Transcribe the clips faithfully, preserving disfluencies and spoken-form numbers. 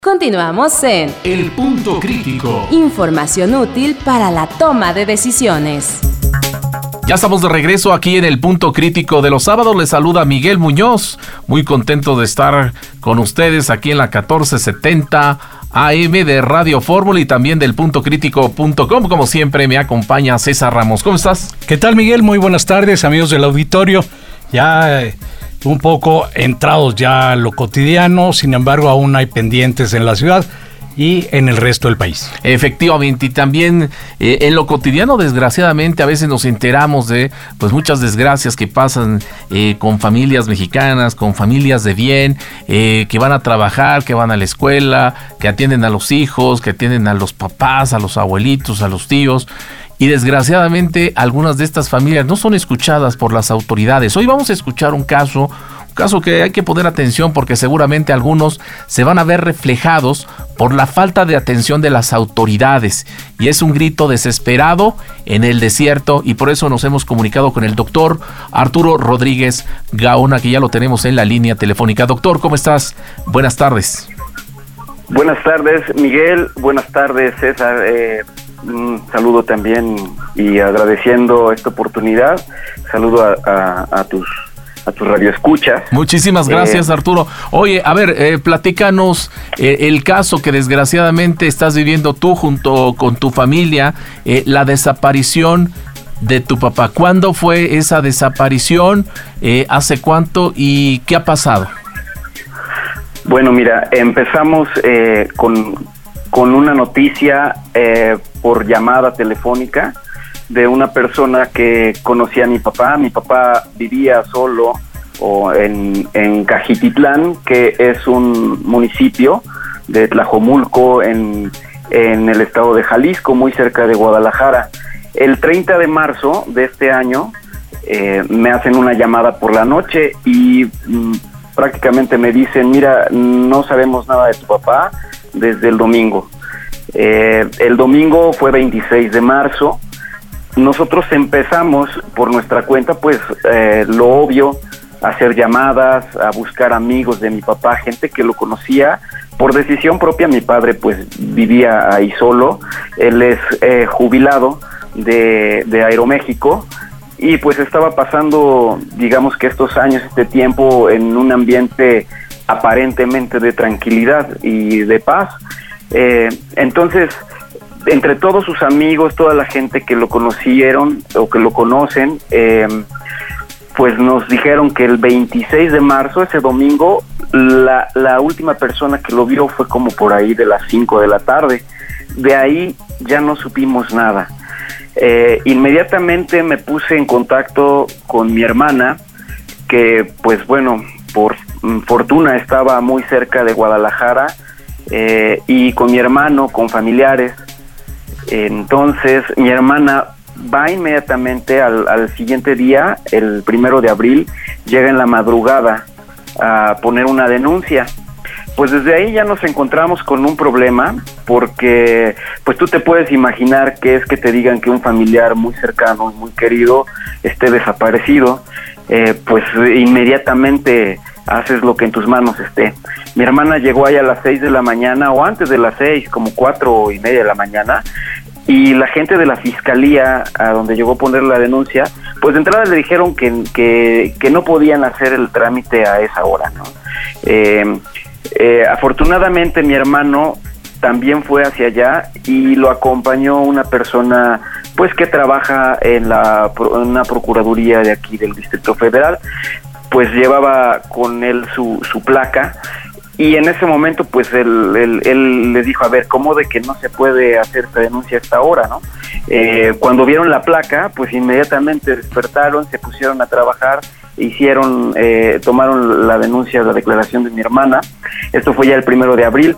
Continuamos en El Punto Crítico. Información útil para la toma de decisiones. Ya estamos de regreso aquí en El Punto Crítico de los sábados. Les saluda Miguel Muñoz. Muy contento de estar con ustedes aquí en la catorce setenta A M de Radio Fórmula y también del punto crítico punto com. Como siempre me acompaña César Ramos. ¿Cómo estás? ¿Qué tal, Miguel? Muy buenas tardes, amigos del auditorio. Ya eh, un poco entrados ya a lo cotidiano, sin embargo aún hay pendientes en la ciudad y en el resto del país. Efectivamente, y también eh, en lo cotidiano, desgraciadamente, a veces nos enteramos de pues muchas desgracias que pasan eh, con familias mexicanas, con familias de bien, eh, que van a trabajar, que van a la escuela, que atienden a los hijos, que atienden a los papás, a los abuelitos, a los tíos. Y desgraciadamente algunas de estas familias no son escuchadas por las autoridades. Hoy vamos a escuchar un caso, un caso que hay que poner atención porque seguramente algunos se van a ver reflejados por la falta de atención de las autoridades. Y es un grito desesperado en el desierto y por eso nos hemos comunicado con el doctor Arturo Rodríguez Gaona, que ya lo tenemos en la línea telefónica. Doctor, ¿cómo estás? Buenas tardes. Buenas tardes, Miguel. Buenas tardes, César. Eh... Un saludo también y agradeciendo esta oportunidad. Saludo a, a, a tus a tus radioescuchas. Muchísimas gracias, eh, Arturo. Oye, a ver, eh, platícanos eh, el caso que desgraciadamente estás viviendo tú junto con tu familia, eh, la desaparición de tu papá. ¿Cuándo fue esa desaparición? Eh, ¿Hace cuánto? ¿Y qué ha pasado? Bueno, mira, empezamos eh, con... con una noticia eh, por llamada telefónica de una persona que conocía a mi papá. Mi papá vivía solo o en, en Cajititlán, que es un municipio de Tlajomulco en, en el estado de Jalisco, muy cerca de Guadalajara. El treinta de marzo de este año eh, me hacen una llamada por la noche y mm, prácticamente me dicen, mira, no sabemos nada de tu papá desde el domingo. Eh, el domingo fue veintiséis de marzo. Nosotros empezamos por nuestra cuenta, pues eh, lo obvio, a hacer llamadas, a buscar amigos de mi papá, gente que lo conocía por decisión propia. Mi padre pues vivía ahí solo, él es eh, jubilado de, de Aeroméxico y pues estaba pasando, digamos que estos años, este tiempo en un ambiente aparentemente de tranquilidad y de paz. Eh, entonces, entre todos sus amigos, toda la gente que lo conocieron o que lo conocen, eh, pues nos dijeron que el veintiséis de marzo, ese domingo, la, la última persona que lo vio fue como por ahí de las cinco de la tarde. De ahí ya no supimos nada. Eh, inmediatamente me puse en contacto con mi hermana, que pues bueno, por fortuna estaba muy cerca de Guadalajara, eh, y con mi hermano, con familiares. Entonces mi hermana va inmediatamente al, al siguiente día, el primero de abril, llega en la madrugada a poner una denuncia. Pues desde ahí ya nos encontramos con un problema, porque pues tú te puedes imaginar que es que te digan que un familiar muy cercano, muy querido, esté desaparecido. Eh, pues inmediatamente haces lo que en tus manos esté. Mi hermana llegó ahí a las seis de la mañana, o antes de las seis, como cuatro y media de la mañana, y la gente de la fiscalía, a donde llegó a poner la denuncia, pues de entrada le dijeron que, que, que no podían hacer el trámite a esa hora, ¿no? Eh, eh, afortunadamente mi hermano también fue hacia allá y lo acompañó una persona pues que trabaja en la en una procuraduría de aquí del Distrito Federal. Pues llevaba con él su, su placa y en ese momento pues él, él, él le dijo, a ver, ¿cómo de que no se puede hacer esta denuncia a esta hora, no? Eh, cuando vieron la placa, pues inmediatamente despertaron, se pusieron a trabajar, hicieron, eh, tomaron la denuncia, la declaración de mi hermana. Esto fue ya el primero de abril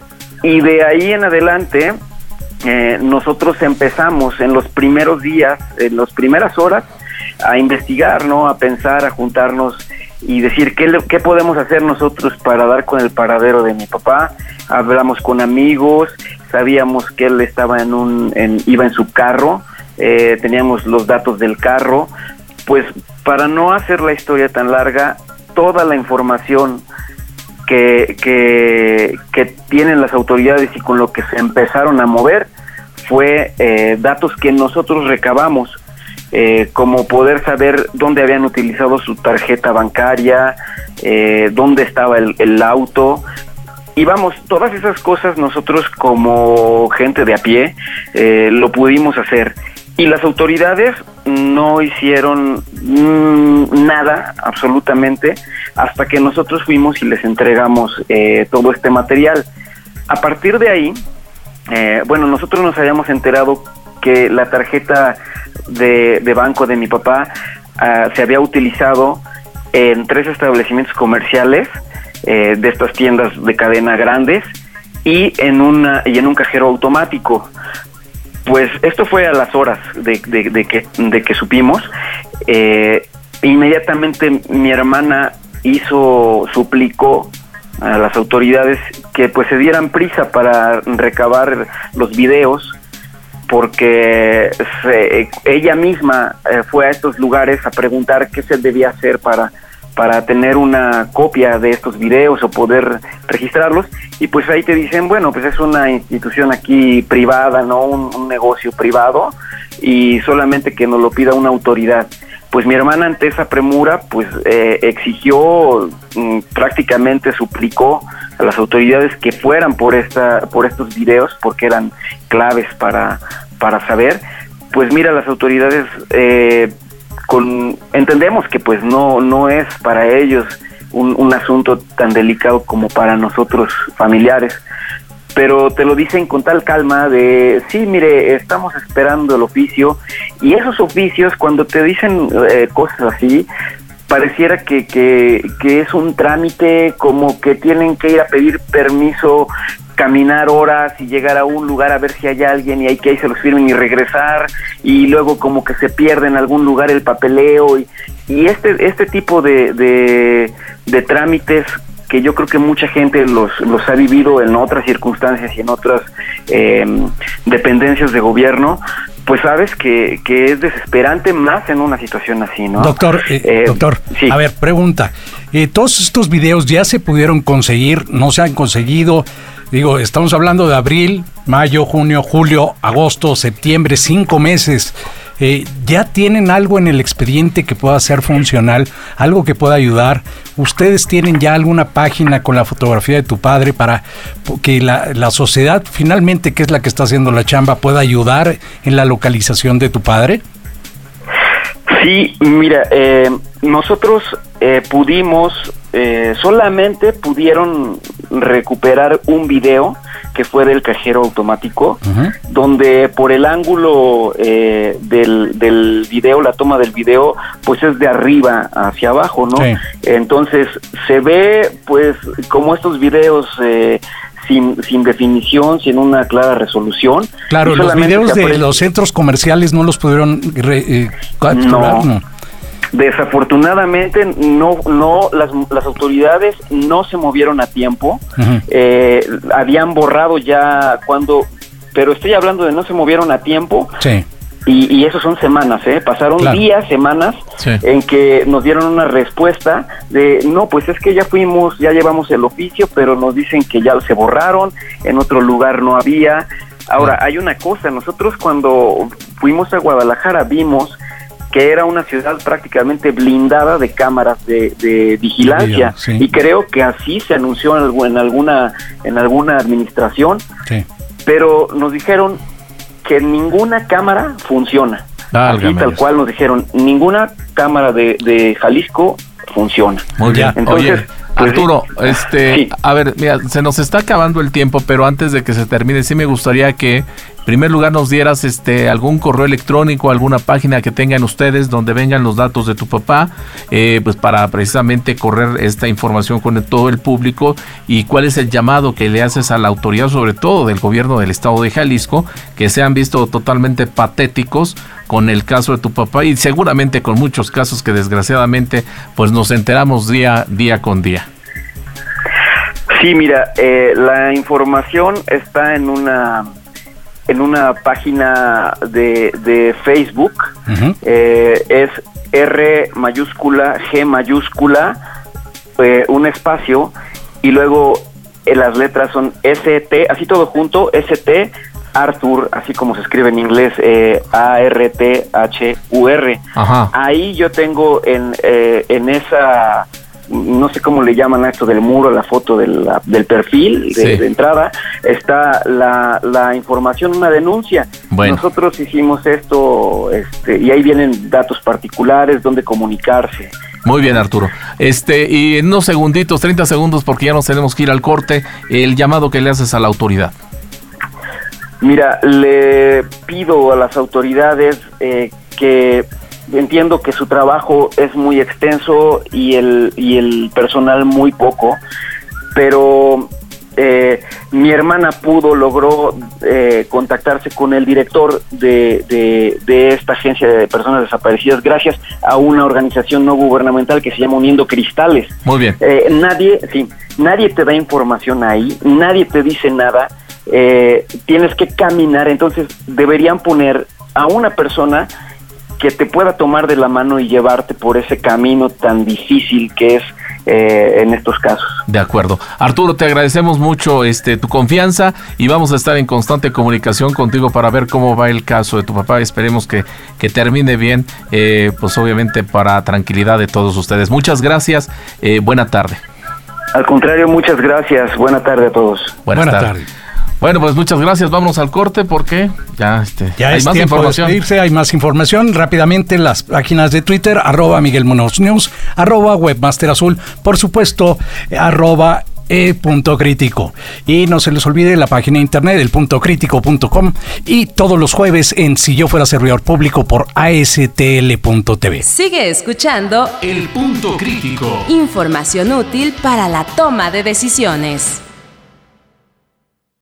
y de ahí en adelante eh, nosotros empezamos en los primeros días, en las primeras horas, a investigar, ¿no? A pensar, a juntarnos y decir qué, qué podemos hacer nosotros para dar con el paradero de mi papá. Hablamos con amigos, sabíamos que él estaba en un, en, iba en su carro, eh, teníamos los datos del carro. Pues para no hacer la historia tan larga, toda la información que, que, que tienen las autoridades y con lo que se empezaron a mover fue eh, datos que nosotros recabamos, eh, como poder saber dónde habían utilizado su tarjeta bancaria, eh, dónde estaba el, el auto. Y vamos, todas esas cosas nosotros como gente de a pie eh, lo pudimos hacer. Y las autoridades no hicieron mmm, nada, absolutamente, hasta que nosotros fuimos y les entregamos eh, todo este material. A partir de ahí, eh, bueno, nosotros nos habíamos enterado que la tarjeta de, de banco de mi papá uh, se había utilizado en tres establecimientos comerciales, eh, de estas tiendas de cadena grandes, y en una y en un cajero automático. Pues esto fue a las horas de, de, de que de que supimos. Eh, inmediatamente mi hermana hizo, suplicó a las autoridades que pues se dieran prisa para recabar los videos, porque se, ella misma eh, fue a estos lugares a preguntar qué se debía hacer para para tener una copia de estos videos o poder registrarlos, y pues ahí te dicen, bueno, pues es una institución aquí privada, no un, un negocio privado, y solamente que nos lo pida una autoridad. Pues mi hermana, ante esa premura, pues eh, exigió, mm, prácticamente suplicó a las autoridades que fueran por esta por estos videos, porque eran claves para, para saber. Pues mira, las autoridades eh, Con, entendemos que pues no no es para ellos un, un asunto tan delicado como para nosotros familiares, pero te lo dicen con tal calma de, sí, mire, estamos esperando el oficio, y esos oficios, cuando te dicen eh, cosas así, pareciera que, que, que es un trámite, como que tienen que ir a pedir permiso, caminar horas y llegar a un lugar a ver si hay alguien, y hay que ahí se los firmen y regresar, y luego como que se pierde en algún lugar el papeleo, y, y este este tipo de, de, de trámites que yo creo que mucha gente los, los ha vivido en otras circunstancias y en otras eh, dependencias de gobierno, pues sabes que, que es desesperante, más en una situación así, ¿no? Doctor, eh, eh, doctor, sí. A ver, pregunta, eh, ¿todos estos videos ya se pudieron conseguir, no se han conseguido? Digo, estamos hablando de abril, mayo, junio, julio, agosto, septiembre, cinco meses. Eh, ¿Ya tienen algo en el expediente que pueda ser funcional, algo que pueda ayudar? ¿Ustedes tienen ya alguna página con la fotografía de tu padre para que la, la sociedad, finalmente, que es la que está haciendo la chamba, pueda ayudar en la localización de tu padre? Sí, mira, eh, nosotros eh, pudimos, eh, solamente pudieron recuperar un video que fue del cajero automático, uh-huh. donde por el ángulo eh, del, del video, la toma del video, pues es de arriba hacia abajo, ¿no? Sí. Entonces se ve, pues, como estos videos eh, sin, sin definición, sin una clara resolución. Claro, los videos de los centros comerciales no los pudieron re, eh, capturar, no. ¿no? Desafortunadamente no no las, las autoridades no se movieron a tiempo. Uh-huh. eh, habían borrado ya cuando, pero estoy hablando de no se movieron a tiempo. Sí. Y, y eso son semanas, ¿eh? Pasaron claro. días, semanas, sí. en que nos dieron una respuesta de, no, pues es que ya fuimos, ya llevamos el oficio, pero nos dicen que ya se borraron, en otro lugar no había. Ahora, sí. hay una cosa, nosotros cuando fuimos a Guadalajara vimos que era una ciudad prácticamente blindada de cámaras de, de vigilancia, sí. y creo que así se anunció en, en alguna en alguna administración, sí. pero nos dijeron que ninguna cámara funciona. Válgame así tal cual nos dijeron, ninguna cámara de, de Jalisco funciona. Muy bien. Entonces, oye, pues, Arturo, este, sí. a ver, mira, se nos está acabando el tiempo, pero antes de que se termine, sí me gustaría que, en primer lugar, nos dieras este algún correo electrónico, alguna página que tengan ustedes donde vengan los datos de tu papá, eh, pues para precisamente correr esta información con todo el público, y cuál es el llamado que le haces a la autoridad, sobre todo del gobierno del estado de Jalisco, que se han visto totalmente patéticos con el caso de tu papá, y seguramente con muchos casos que desgraciadamente pues nos enteramos día, día con día. Sí, mira, eh, la información está en una en una página de, de Facebook, uh-huh. eh, es R mayúscula, G mayúscula, eh, un espacio, y luego eh, las letras son S T, así todo junto, S T, Arthur, así como se escribe en inglés, eh, A R T H U R. Ajá. Ahí yo tengo en, eh, en esa, no sé cómo le llaman a esto del muro, la foto de la, del perfil de, sí. de entrada, está la, la información, una denuncia. Bueno. Nosotros hicimos esto, este, y ahí vienen datos particulares, donde comunicarse. Muy bien, Arturo. Este, y en unos segunditos, treinta segundos, porque ya nos tenemos que ir al corte, el llamado que le haces a la autoridad. Mira, le pido a las autoridades eh, que entiendo que su trabajo es muy extenso y el y el personal muy poco, pero eh, mi hermana pudo, logró eh, contactarse con el director de, de, de esta agencia de personas desaparecidas gracias a una organización no gubernamental que se llama Uniendo Cristales. Muy bien. Eh, nadie, sí, nadie te da información ahí, nadie te dice nada. Eh, tienes que caminar, entonces deberían poner a una persona que te pueda tomar de la mano y llevarte por ese camino tan difícil que es eh, en estos casos. De acuerdo. Arturo, te agradecemos mucho este tu confianza y vamos a estar en constante comunicación contigo para ver cómo va el caso de tu papá. Esperemos que, que termine bien, eh, pues obviamente para tranquilidad de todos ustedes. Muchas gracias, eh, buena tarde. Al contrario, muchas gracias, buena tarde a todos. Buenas Buena tardes. tarde. Bueno, pues muchas gracias. Vámonos al corte porque ya, este, Ya hay es más tiempo información. de despedirse, hay más información. Rápidamente, las páginas de Twitter, arroba Miguel Munoz News, arroba Webmaster Azul, por supuesto, arroba e punto crítico. Y no se les olvide la página de internet, el punto crítico punto com, y todos los jueves en Si Yo Fuera Servidor Público por A S T L punto T V. Sigue escuchando El Punto Crítico. información útil para la toma de decisiones.